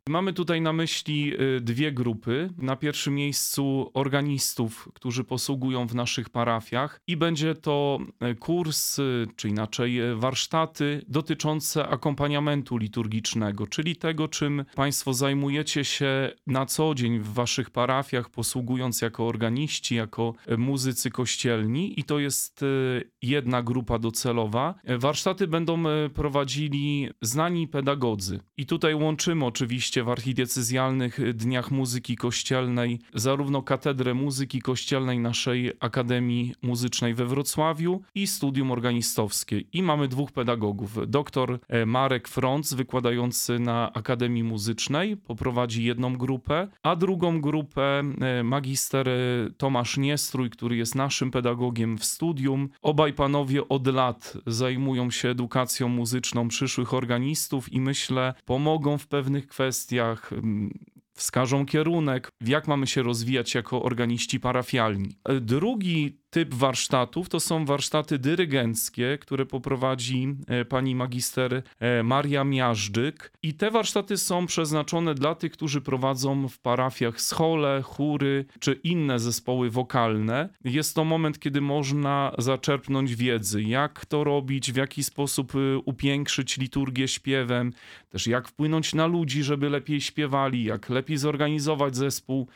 Mamy tutaj na myśli dwie grupy. Na pierwszym miejscu organistów, którzy posługują w naszych parafiach i będzie to kurs, czy inaczej warsztaty dotyczące akompaniamentu liturgicznego, czyli tego, czym Państwo zajmujecie się na co dzień w Waszych parafiach, posługując jako organiści, jako muzycy kościelni i to jest jedna grupa docelowa. Warsztaty będą prowadzili znani pedagodzy i tutaj łączymy oczywiście w archidiecezjalnych dniach muzyki kościelnej zarówno katedrę muzyki kościelnej naszej Akademii Muzycznej we Wrocławiu i studium organistowskie. I mamy dwóch pedagogów. Doktor Marek Frąc, wykładający na Akademii Muzycznej, poprowadzi jedną grupę, a drugą grupę magister Tomasz Niestrój, który jest naszym pedagogiem w studium. Obaj panowie od lat zajmują się edukacją muzyczną przyszłych organistów i myślę, pomogą w pewnych kwestiach, wskażą kierunek, jak mamy się rozwijać jako organiści parafialni. Drugi typ warsztatów to są warsztaty dyrygenckie, które poprowadzi pani magister Maria Miażdżyk i te warsztaty są przeznaczone dla tych, którzy prowadzą w parafiach schole, chóry czy inne zespoły wokalne. Jest to moment, kiedy można zaczerpnąć wiedzy, jak to robić, w jaki sposób upiększyć liturgię śpiewem, też jak wpłynąć na ludzi, żeby lepiej śpiewali, jak lepiej zorganizować zespół.